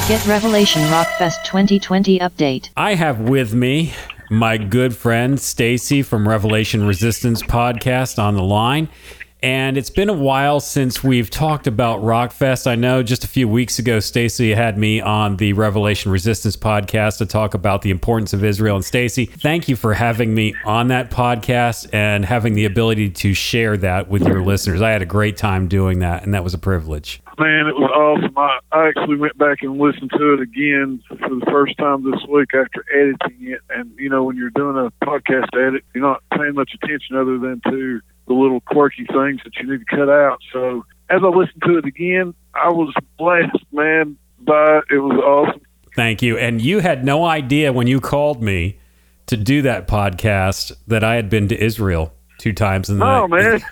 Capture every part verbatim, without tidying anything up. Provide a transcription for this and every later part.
Get Revelation Rockfest twenty twenty update. I have with me my good friend Stacy from Revelation Resistance podcast on the line. And it's been a while since we've talked about Rockfest. I know just a few weeks ago, Stacy had me on the Revelation Resistance podcast to talk about the importance of Israel. And Stacy, thank you for having me on that podcast and having the ability to share that with your listeners. I had a great time doing that, and that was a privilege. Man, it was awesome. I, I actually went back and listened to it again for the first time this week after editing it. And, you know, when you're doing a podcast edit, you're not paying much attention other than to the little quirky things that you need to cut out. So as I listened to it again, I was blessed, man, by it. It was awesome. Thank you. And you had no idea when you called me to do that podcast that I had been to Israel two times in the Oh, night.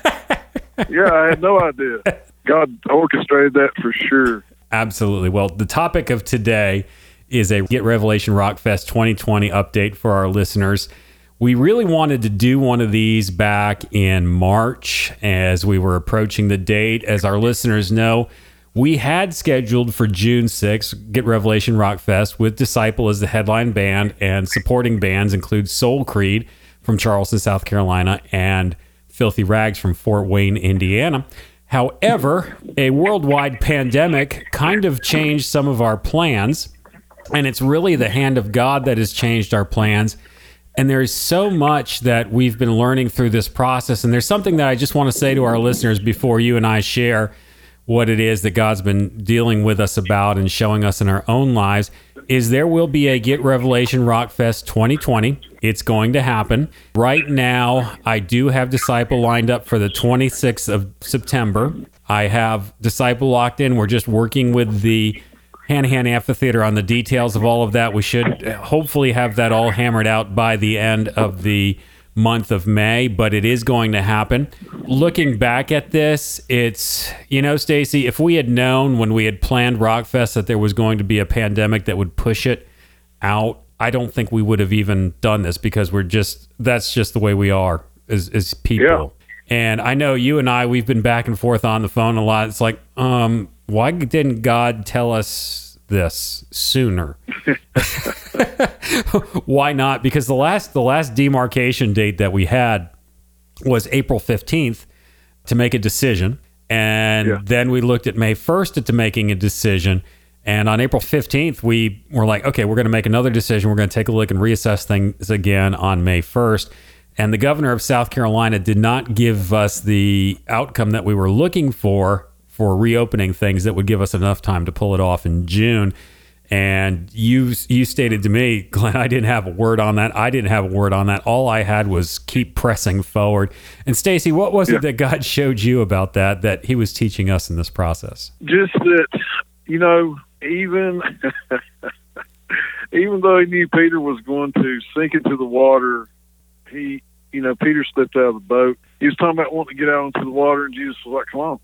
man. Yeah, I had no idea. God orchestrated that for sure. Absolutely. Well, the topic of today is a Get Revelation Rockfest twenty twenty update for our listeners. We really wanted to do one of these back in March as we were approaching the date. As our listeners know, we had scheduled for June sixth, Get Revelation Rockfest with Disciple as the headline band, and supporting bands include Soul Creed from Charleston, South Carolina, and Filthy Rags from Fort Wayne, Indiana. However, a worldwide pandemic kind of changed some of our plans, and it's really the hand of God that has changed our plans. And there's so much that we've been learning through this process. And there's something that I just want to say to our listeners before you and I share what it is that God's been dealing with us about and showing us in our own lives, is there will be a Get Revelation Rockfest twenty twenty. It's going to happen. Right now, I do have Disciple lined up for the twenty-sixth of September. I have Disciple locked in. We're just working with the Hanahan Amphitheater on the details of all of that. We should hopefully have that all hammered out by the end of the month of May, but it is going to happen. Looking back at this, it's, you know, Stacy, if we had known when we had planned Rockfest that there was going to be a pandemic that would push it out, I don't think we would have even done this, because we're just, that's just the way we are as, as people. Yeah. And I know you and I, we've been back and forth on the phone a lot. It's like, um, why didn't God tell us this sooner? Why not? Because the last the last demarcation date that we had was April fifteenth to make a decision. And Yeah. then we looked at May first to making a decision. And on April fifteenth, we were like, okay, we're going to make another decision. We're going to take a look and reassess things again on May first. And the governor of South Carolina did not give us the outcome that we were looking for for reopening things that would give us enough time to pull it off in June. And you you stated to me, Glenn, I didn't have a word on that. I didn't have a word on that. All I had was keep pressing forward. And Stacy, what was Yeah. it that God showed you about that, that he was teaching us in this process? Just that, you know, even even though he knew Peter was going to sink into the water, he, you know, Peter stepped out of the boat. He was talking about wanting to get out into the water, and Jesus was like, "Come on."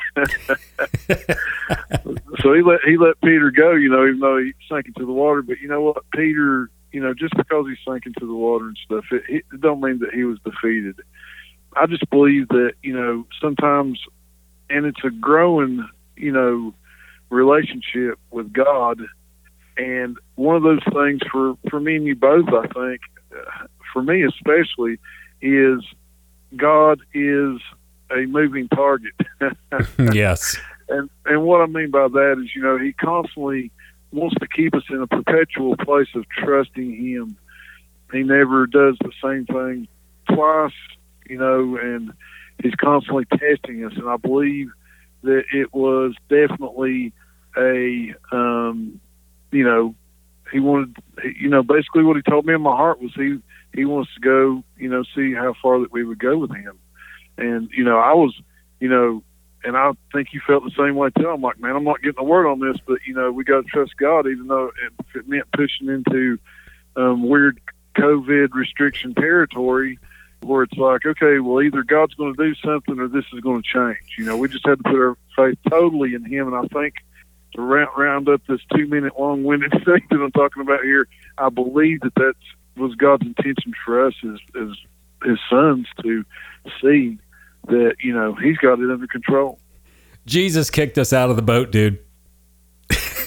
So he let he let Peter go, you know, even though he sank into the water. But you know what, Peter, you know, just because he sank into the water and stuff, it, it don't mean that he was defeated. I just believe that, you know, sometimes, and it's a growing, you know, relationship with God. And one of those things for, for me and you both, I think, uh, for me especially, is God is a moving target. Yes. And and what I mean by that is, you know, he constantly wants to keep us in a perpetual place of trusting him. He never does the same thing twice, you know, and he's constantly testing us. And I believe that it was definitely a, um, you know, he wanted, you know, basically what he told me in my heart was he, he wants to go, you know, see how far that we would go with him. And, you know, I was, you know, and I think you felt the same way too. I'm like, man, I'm not getting a word on this, but, you know, we got to trust God, even though if it meant pushing into um, weird COVID restriction territory where it's like, okay, well, either God's going to do something or this is going to change. You know, we just had to put our faith totally in him. And I think to round, round up this two-minute long-winded thing that I'm talking about here, I believe that that was God's intention for us as, as his sons to see that, you know, he's got it under control. Jesus kicked us out of the boat, dude.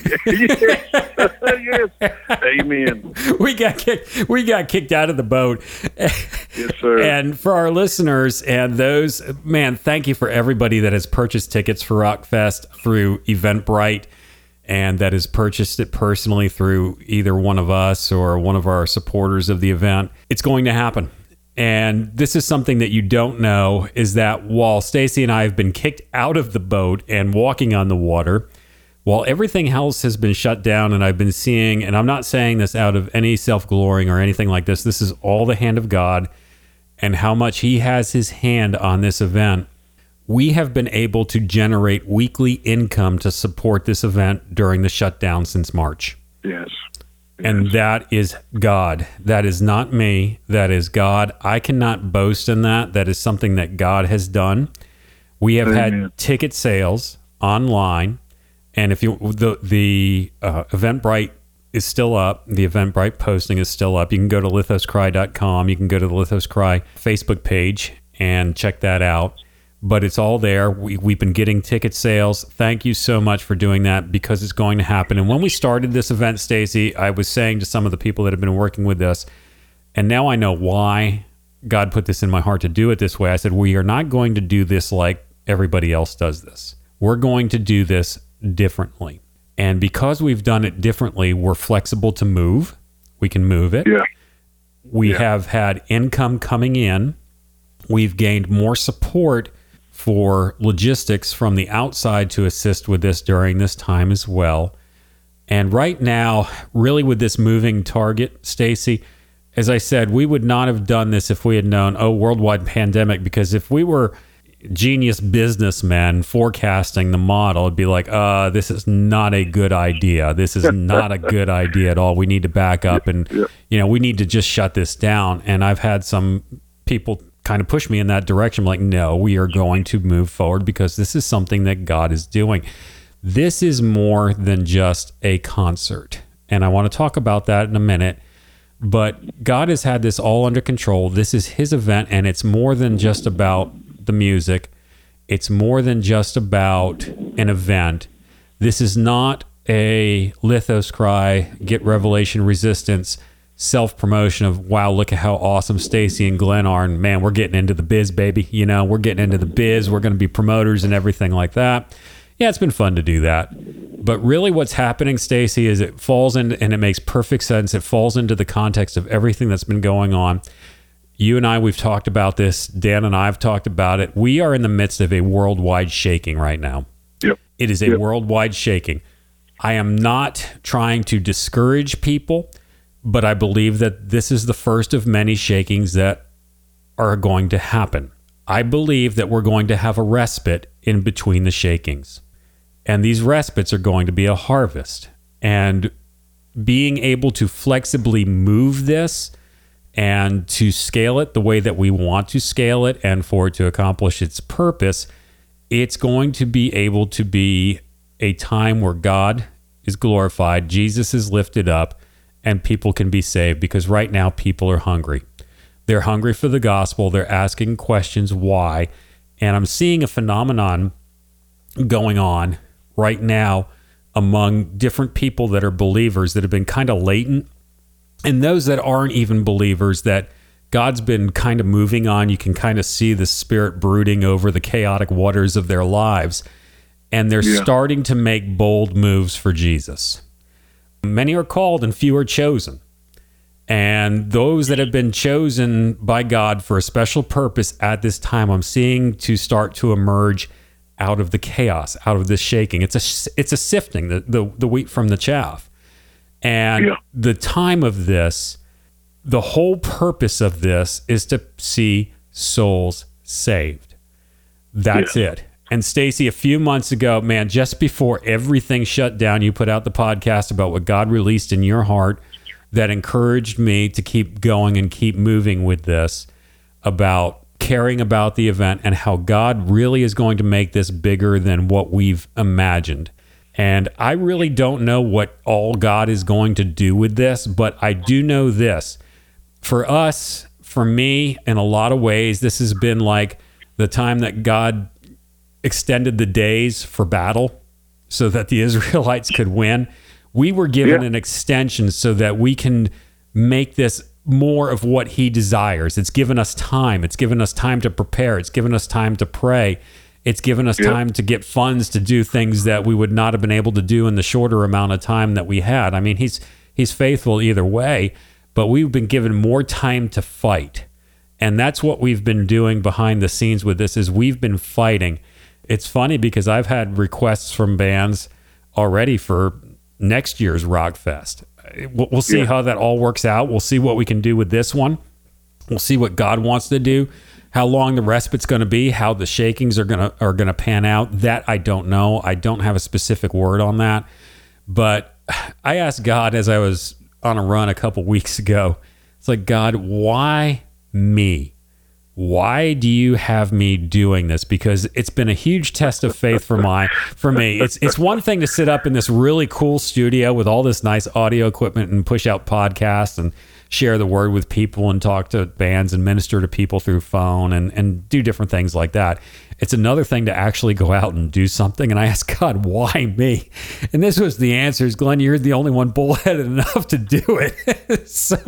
yes. yes. Amen. We got kicked. We got kicked out of the boat. Yes, sir. And for our listeners and those, man, thank you for everybody that has purchased tickets for Rockfest through Eventbrite, and that has purchased it personally through either one of us or one of our supporters of the event. It's going to happen. And this is something that you don't know, is that while Stacy and I have been kicked out of the boat and walking on the water, while everything else has been shut down, and I've been seeing, and I'm not saying this out of any self-glorying or anything like this, this is all the hand of God and how much he has his hand on this event. We have been able to generate weekly income to support this event during the shutdown since March. Yes. And that is God. That is not me. That is God. I cannot boast in that. That is something that God has done. We have Amen. had ticket sales online. And if you, the, the uh, Eventbrite is still up. The Eventbrite posting is still up. You can go to lithos cry dot com. You can go to the Lithos Cry Facebook page and check that out. But it's all there. We, we've been getting ticket sales. Thank you so much for doing that, because it's going to happen. And when we started this event, Stacy, I was saying to some of the people that have been working with us, and now I know why God put this in my heart to do it this way. I said, we are not going to do this like everybody else does this. We're going to do this differently. And because we've done it differently, we're flexible to move. We can move it. Yeah. We Yeah. have had income coming in. We've gained more support for logistics from the outside to assist with this during this time as well. And right now, really with this moving target, Stacy, as I said, we would not have done this if we had known, oh, worldwide pandemic, because if we were genius businessmen forecasting the model, it'd be like, uh, this is not a good idea. This is not a good idea at all. We need to back up and, Yeah. you know, we need to just shut this down. And I've had some people kind of push me in that direction. I'm like, no, we are going to move forward because this is something that God is doing. This is more than just a concert. And I want to talk about that in a minute. But God has had this all under control. This is his event, and it's more than just about the music. It's more than just about an event. This is not a Lithos Cry, Get Revelation Resistance self-promotion of, wow, look at how awesome Stacy and Glenn are, and man, we're getting into the biz, baby. You know, we're getting into the biz. We're going to be promoters and everything like that. Yeah, it's been fun to do that. But really what's happening, Stacy, is it falls in, and it makes perfect sense. It falls into the context of everything that's been going on. You and I, we've talked about this. Dan and I have talked about it. We are in the midst of a worldwide shaking right now. Yep. It is a Yep. worldwide shaking. I am not trying to discourage people, but I believe that this is the first of many shakings that are going to happen. I believe that we're going to have a respite in between the shakings. And these respites are going to be a harvest. And being able to flexibly move this and to scale it the way that we want to scale it and for it to accomplish its purpose, it's going to be able to be a time where God is glorified, Jesus is lifted up, and people can be saved, because right now people are hungry. They're hungry for the gospel. They're asking questions why. And I'm seeing a phenomenon going on right now among different people that are believers that have been kind of latent, and those that aren't even believers that God's been kind of moving on. You can kind of see the Spirit brooding over the chaotic waters of their lives, and they're Yeah. starting to make bold moves for Jesus. Many are called and few are chosen. And those that have been chosen by God for a special purpose at this time, I'm seeing to start to emerge out of the chaos, out of this shaking. It's a it's a sifting, the the, the wheat from the chaff. And Yeah. the time of this, the whole purpose of this is to see souls saved. That's Yeah. it. And Stacy, a few months ago, man, just before everything shut down, you put out the podcast about what God released in your heart that encouraged me to keep going and keep moving with this, about caring about the event and how God really is going to make this bigger than what we've imagined. And I really don't know what all God is going to do with this, but I do know this. For us, for me, in a lot of ways, this has been like the time that God extended the days for battle so that the Israelites could win. We were given Yeah. an extension so that we can make this more of what he desires. It's given us time. It's given us time to prepare. It's given us time to pray. It's given us Yeah. time to get funds to do things that we would not have been able to do in the shorter amount of time that we had. I mean, he's he's faithful either way, but we've been given more time to fight. And that's what we've been doing behind the scenes with this is we've been fighting. It's funny because I've had requests from bands already for next year's Rock Fest. We'll, we'll see Yeah. how that all works out. We'll see what we can do with this one. We'll see what God wants to do, how long the respite's going to be, how the shakings are going to are going to pan out. That I don't know. I don't have a specific word on that. But I asked God as I was on a run a couple weeks ago. It's like, God, why me? Why do you have me doing this? Because it's been a huge test of faith for my for me. It's it's one thing to sit up in this really cool studio with all this nice audio equipment and push out podcasts and share the word with people and talk to bands and minister to people through phone and, and do different things like that. It's another thing to actually go out and do something. And I asked God, why me? And this was the answer is, Glenn, you're the only one bullheaded enough to do it. So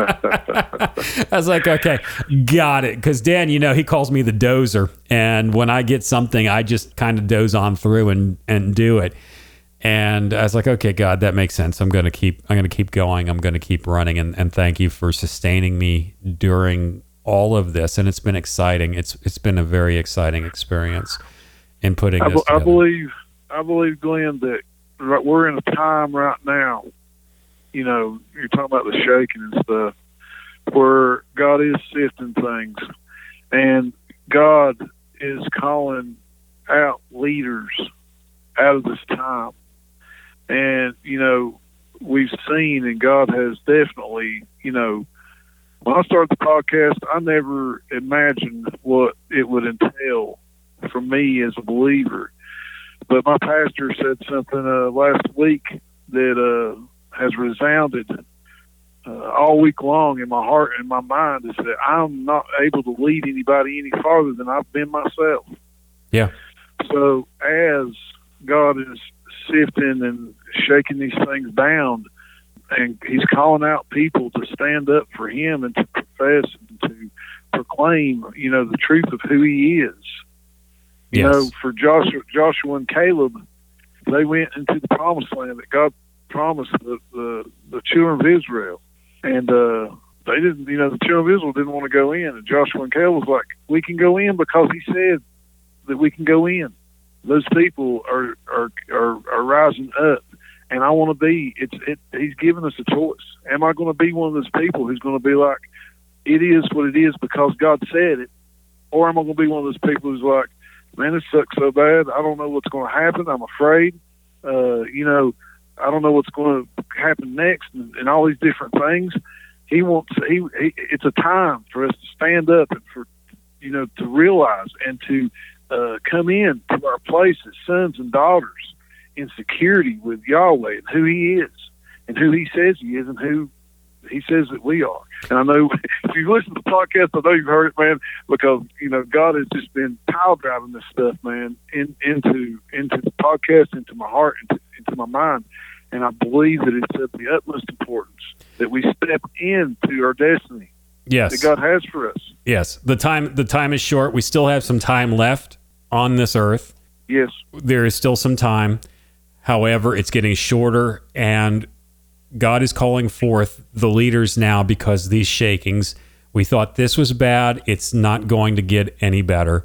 I was like, okay, got it. Because Dan, you know, he calls me the dozer. And when I get something, I just kind of doze on through and, and do it. And I was like, okay, God, that makes sense. I'm going to keep, I'm going to keep going. I'm going to keep running. And, and thank you for sustaining me during all of this. And it's been exciting. It's, it's been a very exciting experience in putting I, this I together. believe, I believe, Glenn, that right, we're in a time right now, you know, you're talking about the shaking and stuff, where God is sifting things and God is calling out leaders out of this time. And, you know, we've seen, and God has definitely, you know, when I started the podcast, I never imagined what it would entail for me as a believer. But my pastor said something uh, last week that uh, has resounded uh, all week long in my heart and my mind, is that I'm not able to lead anybody any farther than I've been myself. Yeah. So as God is sifting and shaking these things down, and he's calling out people to stand up for him and to profess and to proclaim, you know, the truth of who he is. You Yes. know, for Joshua, Joshua and Caleb, they went into the promised land that God promised the, the, the children of Israel. And uh, they didn't, you know, the children of Israel didn't want to go in. And Joshua and Caleb was like, we can go in because he said that we can go in. Those people are are, are, are rising up. And I want to be, it's it. He's given us a choice. Am I going to be one of those people who's going to be like, it is what it is because God said it? Or am I going to be one of those people who's like, man, this sucks so bad. I don't know what's going to happen. I'm afraid. Uh, you know, I don't know what's going to happen next and, and all these different things. He wants, he, he, it's a time for us to stand up and for, you know, to realize and to uh, come in to our place as sons and daughters in security with Yahweh and who he is and who he says he is and who he says that we are. And I know if you listen to the podcast, I know you've heard it, man, because, you know, God has just been pile driving this stuff, man, in, into, into the podcast, into my heart, into, into my mind. And I believe that it's of the utmost importance that we step into our destiny Yes. that God has for us. Yes. The time, the time is short. We still have some time left on this earth. Yes. There is still some time. However, it's getting shorter, and God is calling forth the leaders now because these shakings, we thought this was bad. It's not going to get any better.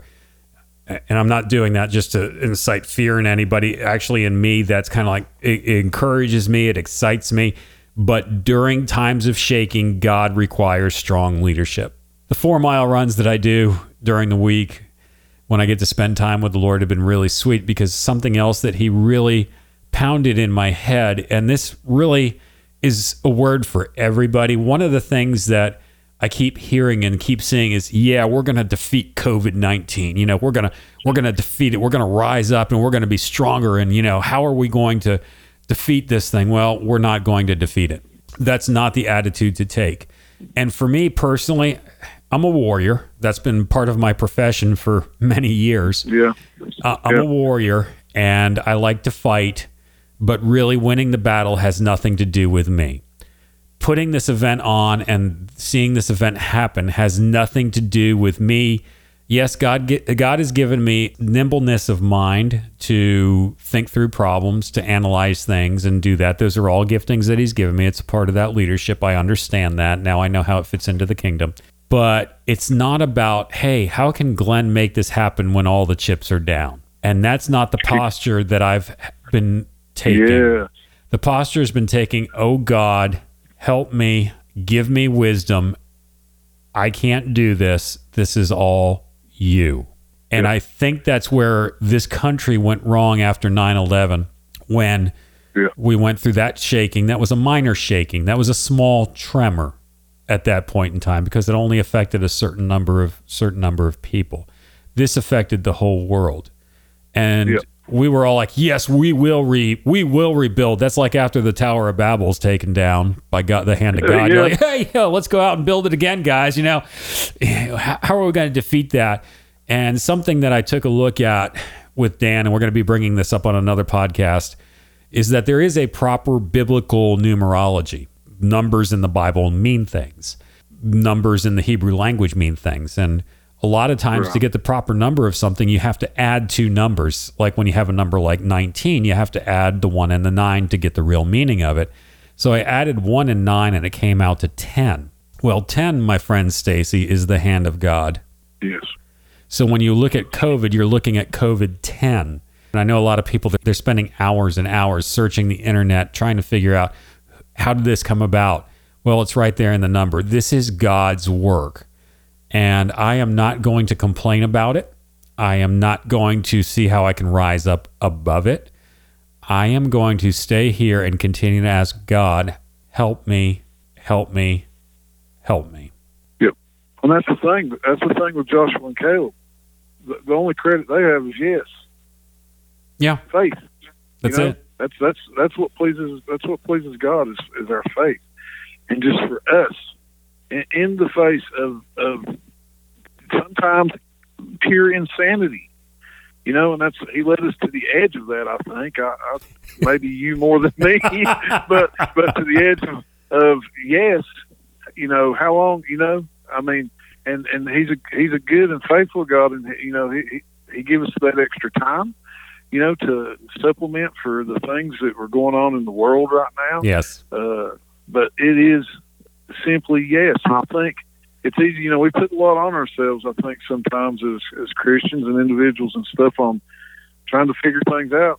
And I'm not doing that just to incite fear in anybody. Actually, in me, that's kind of like, it, it encourages me. It excites me. But during times of shaking, God requires strong leadership. The four mile runs that I do during the week when I get to spend time with the Lord have been really sweet, because something else that he really pounded in my head, and this really is a word for everybody. One of the things that I keep hearing and keep seeing is, yeah, we're going to defeat COVID nineteen. You know, we're going to we're going to defeat it. We're going to rise up and we're going to be stronger. And, you know, how are we going to defeat this thing? Well, we're not going to defeat it. That's not the attitude to take. And for me personally, I'm a warrior. That's been part of my profession for many years. Yeah. Uh, I'm Yeah. a warrior, and I like to fight, but really winning the battle has nothing to do with me. Putting this event on and seeing this event happen has nothing to do with me. Yes, God God has given me nimbleness of mind to think through problems, to analyze things and do that. Those are all giftings that he's given me. It's a part of that leadership. I understand that. Now I know how it fits into the kingdom. But it's not about, hey, how can Glenn make this happen when all the chips are down? And that's not the posture that I've been taking. Yeah. The posture has been taking, oh God, help me, give me wisdom. I can't do this. This is all you. And yeah. I think that's where this country went wrong after nine eleven, when yeah. we went through that shaking. That was a minor shaking. That was a small tremor at that point in time, because it only affected a certain number of certain number of people. This affected the whole world. And yeah. we were all like, yes, we will re we will rebuild. That's like after the Tower of Babel's taken down by God, the hand of God. Yeah. You're like, hey, yo, let's go out and build it again, guys. You know, how, how are we going to defeat that? And something that I took a look at with Dan, and we're going to be bringing this up on another podcast, is that there is a proper biblical numerology. Numbers in the Bible mean things. Numbers in the Hebrew language mean things. And a lot of times right. to get the proper number of something, you have to add two numbers. Like when you have a number like nineteen, you have to add the one and the nine to get the real meaning of it. So I added one and nine, and it came out to ten. Well, ten, my friend Stacy, is the hand of God. Yes. So when you look at COVID, you're looking at COVID ten. And I know a lot of people, they're spending hours and hours searching the internet, trying to figure out, how did this come about? Well, it's right there in the number. This is God's work. And I am not going to complain about it. I am not going to see how I can rise up above it. I am going to stay here and continue to ask God, help me, help me, help me. Yep. And that's the thing. That's the thing with Joshua and Caleb. The, the only credit they have is yes. Yeah. Faith. That's you know? it. That's that's that's what pleases that's what pleases God is, is our faith. And just for us, in, in the face of of sometimes pure insanity, you know, and that's he led us to the edge of that. I think I, I maybe you more than me, but but to the edge of, of yes, you know, how long, you know, I mean, and and he's a he's a good and faithful God, and you know he he, he gives us that extra time, you know, to supplement for the things that were going on in the world right now. Yes. Uh, but it is simply yes. And I think it's easy, you know, we put a lot on ourselves, I think, sometimes as, as Christians and individuals and stuff on trying to figure things out.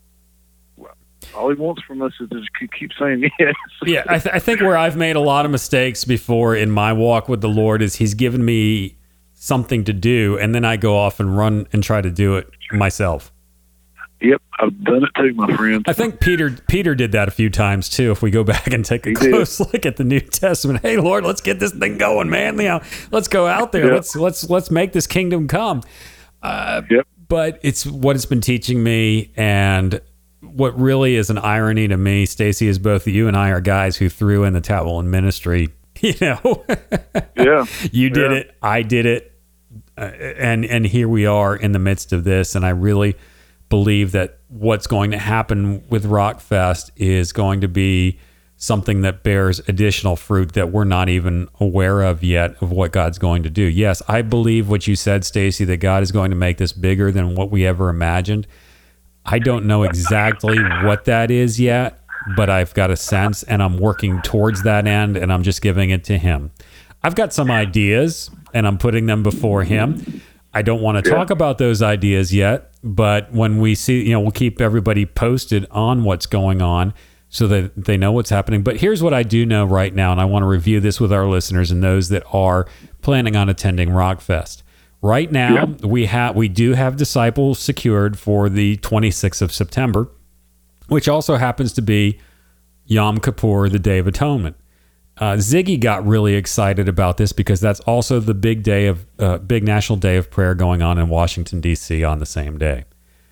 All he wants from us is to just keep saying yes. Yeah, I, th- I think where I've made a lot of mistakes before in my walk with the Lord is he's given me something to do, and then I go off and run and try to do it myself. Yep, I've done it too, my friend. I think Peter Peter did that a few times too. If we go back and take a he close did. look at the New Testament, hey Lord, let's get this thing going, man. You know, let's go out there. Yep. Let's let's let's make this kingdom come. Uh, yep. But it's what it's been teaching me, and what really is an irony to me, Stacy, is both you and I are guys who threw in the towel in ministry. You know, Yeah, you did yeah. it, I did it, uh, and and here we are in the midst of this, and I really believe that what's going to happen with Rockfest is going to be something that bears additional fruit that we're not even aware of yet of what God's going to do. Yes, I believe what you said, Stacy, that God is going to make this bigger than what we ever imagined. I don't know exactly what that is yet, but I've got a sense, and I'm working towards that end, and I'm just giving it to him. I've got some ideas, and I'm putting them before him. I don't want to talk about those ideas yet, but when we see, you know, we'll keep everybody posted on what's going on so that they know what's happening. But here's what I do know right now, and I want to review this with our listeners and those that are planning on attending Rockfest. Right now, yeah. we have we do have disciples secured for the twenty-sixth of September, which also happens to be Yom Kippur, the Day of Atonement. Uh, Ziggy got really excited about this because that's also the big day of uh, big national day of prayer going on in Washington, D C on the same day.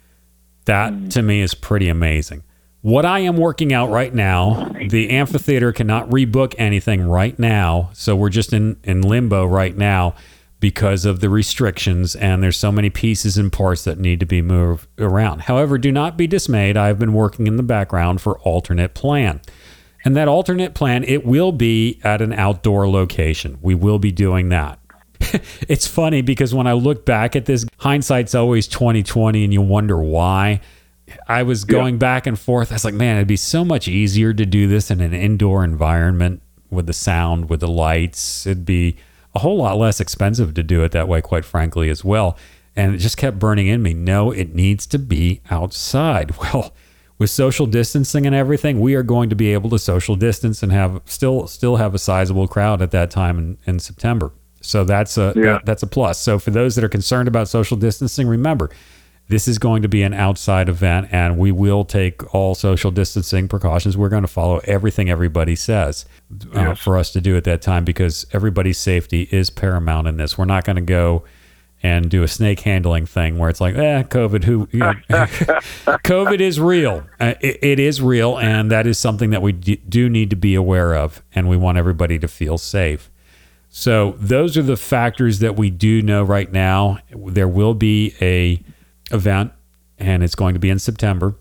That mm. to me is pretty amazing. What I am working out right now, the amphitheater cannot rebook anything right now, so we're just in, in limbo right now. because of the restrictions, and there's so many pieces and parts that need to be moved around. However, do not be dismayed. I've been working in the background for alternate plan. And that alternate plan, it will be at an outdoor location. We will be doing that. It's funny because when I look back at this, hindsight's always twenty twenty, and you wonder why. I was going yeah. back and forth. I was like, man, it'd be so much easier to do this in an indoor environment with the sound, with the lights. It'd be a whole lot less expensive to do it that way, quite frankly, as well. And it just kept burning in me. No, it needs to be outside. Well, with social distancing and everything, we are going to be able to social distance and have still still have a sizable crowd at that time in, in September. So that's a yeah. that, that's a plus. So for those that are concerned about social distancing, remember, this is going to be an outside event, and we will take all social distancing precautions. We're going to follow everything everybody says uh, yes. for us to do at that time, because everybody's safety is paramount in this. We're not going to go and do a snake handling thing where it's like, eh, COVID, who, you know, COVID is real. Uh, it, it is real. And that is something that we d- do need to be aware of. And we want everybody to feel safe. So those are the factors that we do know right now. There will be a event, and it's going to be in September.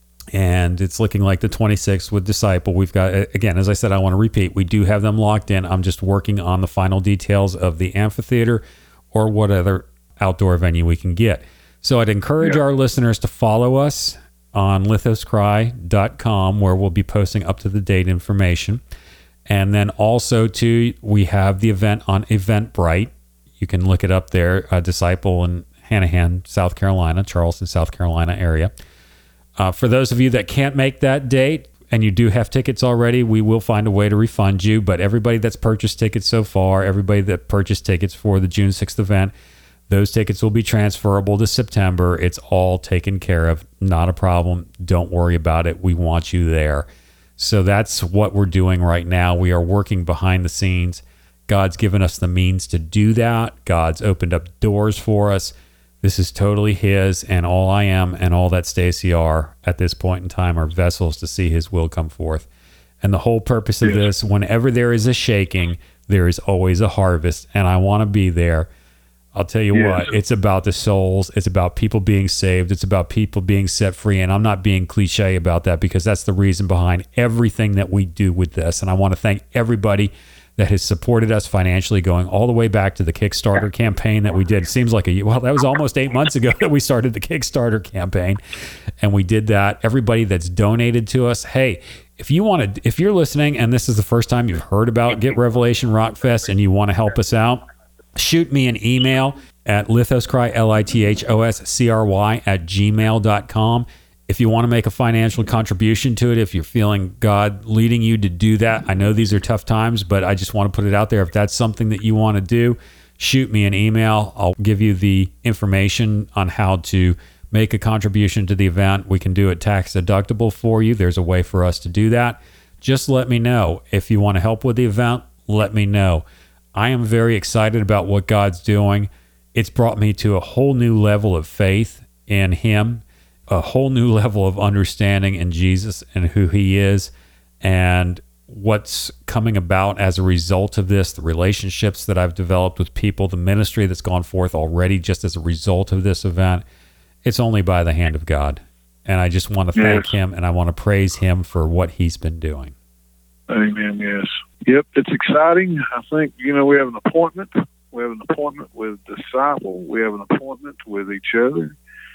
And it's looking like the twenty-sixth with Disciple. We've got, again, as I said, I want to repeat, we do have them locked in. I'm just working on the final details of the amphitheater or what other outdoor venue we can get. So I'd encourage yeah. our listeners to follow us on lithos cry dot com, where we'll be posting up-to-the-date information. And then also, too, we have the event on Eventbrite. You can look it up there, uh, Disciple in Hanahan, South Carolina, Charleston, South Carolina area. Uh, for those of you that can't make that date and you do have tickets already, we will find a way to refund you. But everybody that's purchased tickets so far, everybody that purchased tickets for the June sixth event, those tickets will be transferable to September. It's all taken care of. Not a problem. Don't worry about it. We want you there. So that's what we're doing right now. We are working behind the scenes. God's given us the means to do that. God's opened up doors for us. This is totally his, and all I am and all that Stacy are at this point in time are vessels to see his will come forth. And the whole purpose of this, whenever there is a shaking, there is always a harvest, and I want to be there. I'll tell you yes. what, it's about the souls. It's about people being saved. It's about people being set free. And I'm not being cliche about that, because that's the reason behind everything that we do with this. And I want to thank everybody that has supported us financially, going all the way back to the Kickstarter campaign that we did. It seems like a, well, that was almost eight months ago that we started the Kickstarter campaign. And we did that. Everybody that's donated to us, hey, if you want to, if you're listening and this is the first time you've heard about Get Revelation Rock Fest and you want to help us out, shoot me an email at lithoscry, L I T H O S C R Y, at gmail dot com. If you want to make a financial contribution to it, if you're feeling God leading you to do that, I know these are tough times, but I just want to put it out there. If that's something that you want to do, shoot me an email. I'll give you the information on how to make a contribution to the event. We can do it tax deductible for you. There's a way for us to do that. Just let me know. If you want to help with the event, let me know. I am very excited about what God's doing. It's brought me to a whole new level of faith in him, a whole new level of understanding in Jesus and who he is, and what's coming about as a result of this, the relationships that I've developed with people, the ministry that's gone forth already just as a result of this event. It's only by the hand of God. And I just want to thank yes. him, and I want to praise him for what he's been doing. Amen, yes. Yep, it's exciting. I think, you know, we have an appointment. We have an appointment with Disciple. We have an appointment with each other.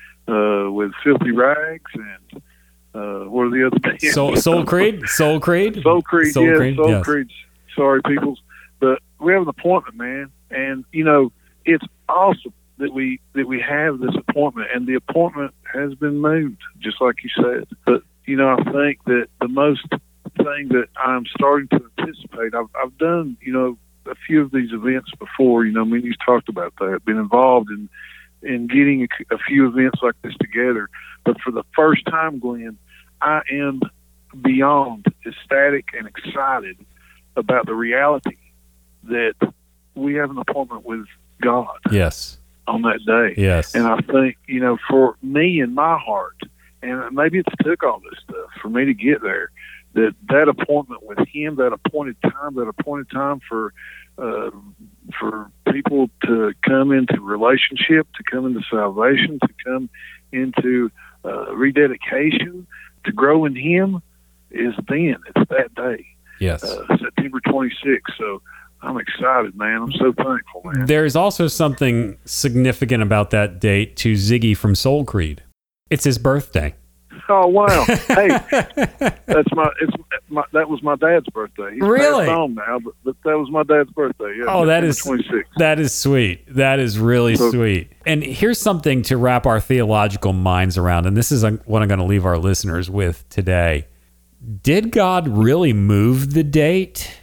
Uh, with Filthy Rags and uh, what are the other bands? Soul, Soul Creed? Soul Creed? Soul Creed, Soul yes, Creed, Soul yes. Creed. Sorry, peoples. But we have an appointment, man. And, you know, it's awesome that we that we have this appointment. And the appointment has been moved, just like you said. But, you know, I think that the most thing that I'm starting to anticipate, I've, I've done, you know, a few of these events before. You know, I mean, you've talked about that, been involved in in getting a, a few events like this together. But for the first time, Glenn, I am beyond ecstatic and excited about the reality that we have an appointment with God. Yes. On that day. Yes. And I think, you know, for me in my heart, and maybe it's took all this stuff for me to get there, that that appointment with him, that appointed time, that appointed time for uh, for people to come into relationship, to come into salvation, to come into uh, rededication, to grow in him, is then. It's that day. Yes. Uh, September twenty-sixth. So I'm excited, man. I'm so thankful, man. There's also something significant about that date to Ziggy from Soul Creed. It's his birthday. Oh wow! Hey, that's my. It's my. That was my dad's birthday. He's Really? passed on now, but, but that was my dad's birthday. Yeah. Oh, that is twenty-six. that is sweet. That is really So- sweet. And here's something to wrap our theological minds around, and this is what I'm going to leave our listeners with today. Did God really move the date?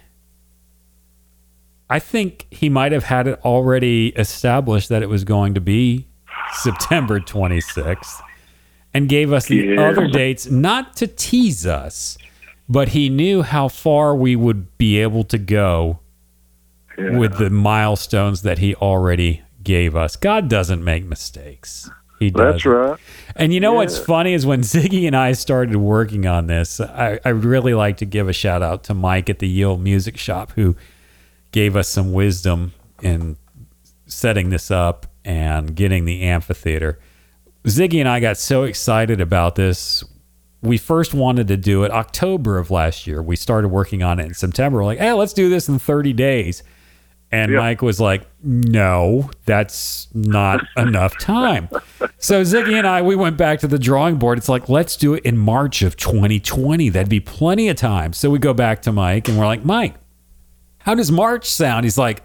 I think he might have had it already established that it was going to be September twenty-sixth. And gave us the Yeah. other dates, not to tease us, but he knew how far we would be able to go Yeah. with the milestones that he already gave us. God doesn't make mistakes. He does. That's right. And you know what's Yeah. funny is when Ziggy and I started working on this, I, I really like to give a shout out to Mike at the Yield Music Shop, who gave us some wisdom in setting this up and getting the amphitheater. Ziggy and I got so excited about this. We first wanted to do it October of last year. We started working on it in September. We're like, hey, let's do this in thirty days. And Yeah. Mike was like, no, that's not enough time. So Ziggy and I, we went back to the drawing board. It's like, let's do it in March of twenty twenty. That'd be plenty of time. So we go back to Mike and we're like, Mike, how does March sound? He's like,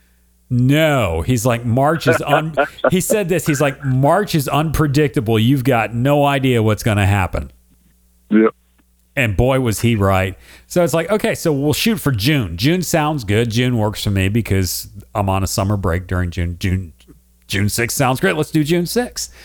no. He's like, March is un. He said this. He's like, March is unpredictable. You've got no idea what's going to happen. Yep. And boy, was he right. So it's like, okay, so we'll shoot for June. June sounds good. June works for me because I'm on a summer break during June. June, June sixth sounds great. Let's do June sixth.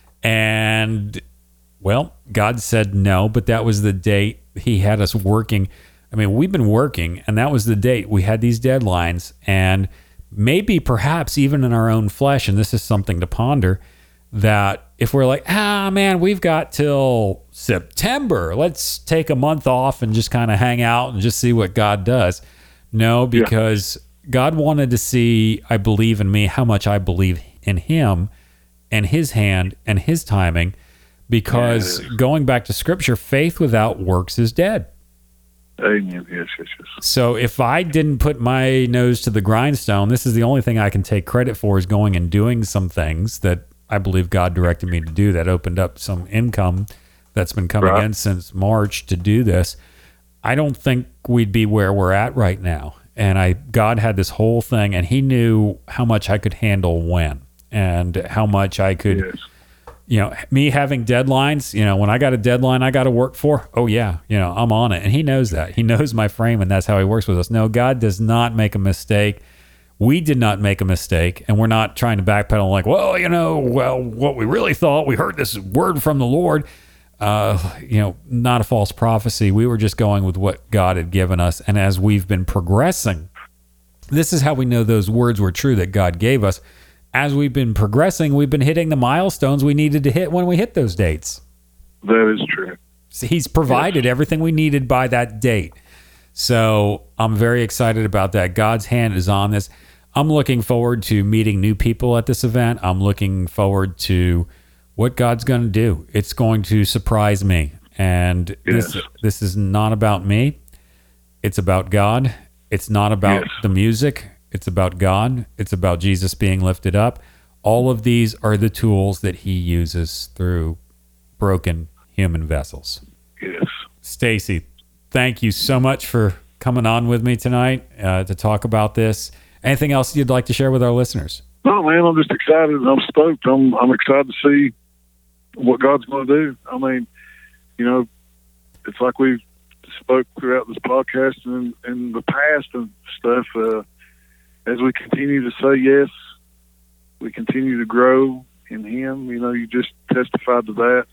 And well, God said no, but that was the date he had us working. I mean, we've been working, and that was the date. We had these deadlines, and maybe perhaps even in our own flesh, and this is something to ponder, that if we're like, ah, man, we've got till September, let's take a month off and just kind of hang out and just see what God does. No, because God wanted to see, I believe in me, how much I believe in him and his hand and his timing, because Yes. going back to scripture, faith without works is dead. Amen. Yes, yes, yes. So if I didn't put my nose to the grindstone, this is the only thing I can take credit for, is going and doing some things that I believe God directed me to do, that opened up some income that's been coming Right. in since March to do this. I don't think we'd be where we're at right now. And I, God had this whole thing, and he knew how much I could handle when, and how much I could, Yes. you know, me having deadlines, you know, when I got a deadline I got to work for, oh yeah, you know, I'm on it. And he knows that. He knows my frame, and that's how he works with us. No, God does not make a mistake. We did not make a mistake, and we're not trying to backpedal like, well, you know, well, what we really thought, we heard this word from the Lord, uh, you know, not a false prophecy. We were just going with what God had given us. And as we've been progressing, this is how we know those words were true that God gave us. As we've been progressing, we've been hitting the milestones we needed to hit when we hit those dates. That is true. So he's provided everything we needed by that date. So I'm very excited about that. God's hand is on this. I'm looking forward to meeting new people at this event. I'm looking forward to what God's going to do. It's going to surprise me. And this Yes. this is not about me. It's about God. It's not about Yes. the music. It's about God. It's about Jesus being lifted up. All of these are the tools that he uses through broken human vessels. Yes. Stacy, thank you so much for coming on with me tonight uh, to talk about this. Anything else you'd like to share with our listeners? No, man, I'm just excited. I'm stoked. I'm I'm excited to see what God's going to do. I mean, you know, it's like we've spoke throughout this podcast and in the past and stuff. Uh, as we continue to say yes, we continue to grow in Him. You know, you just testified to that.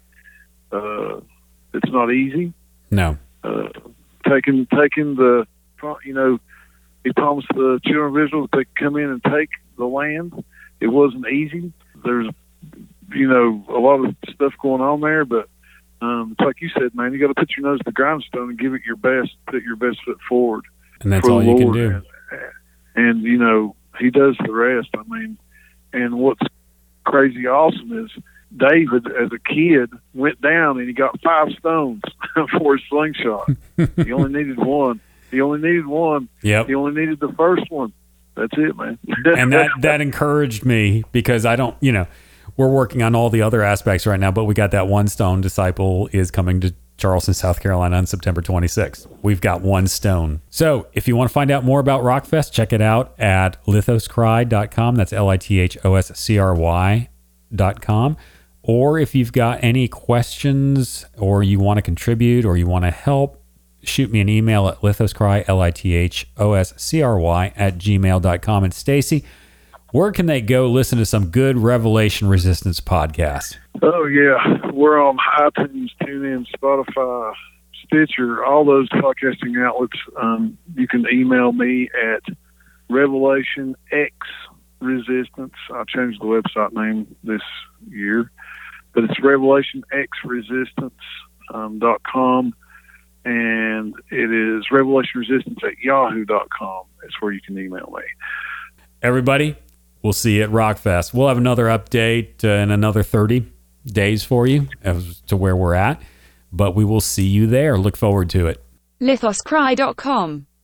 Uh, it's not easy. No. Uh, taking taking the, you know, He promised the children of Israel that they could come in and take the land. It wasn't easy. There's, you know, a lot of stuff going on there, but Um, it's like you said, man, you got to put your nose to the grindstone and give it your best, put your best foot forward. And that's for all the you can Lord. do. And, and, you know, he does the rest. I mean, and what's crazy awesome is David, as a kid, went down and he got five stones for his slingshot. He only needed one. He only needed one. Yep. He only needed the first one. That's it, man. And that, that encouraged me because I don't, you know, we're working on all the other aspects right now, but we got that one stone. Disciple is coming to Charleston, South Carolina on September twenty-sixth. We've got one stone. So if you want to find out more about Rockfest, check it out at lithos cry dot com. That's L I T H O S C R Y dot com. Or if you've got any questions or you want to contribute or you want to help, shoot me an email at lithoscry, L I T H O S C R Y, at gmail dot com. And Stacy, where can they go listen to some good Revelation Resistance podcasts? Oh, yeah. We're on iTunes, TuneIn, Spotify, Stitcher, all those podcasting outlets. Um, you can email me at Revelation X Resistance. I changed the website name this year, but it's Revelation X Resistance um, dot com, and it is Revelation Resistance at yahoo dot com. That's where you can email me. Everybody, we'll see you at Rockfest. We'll have another update uh, in another thirty days for you as to where we're at, but we will see you there. Look forward to it. lithos cry dot com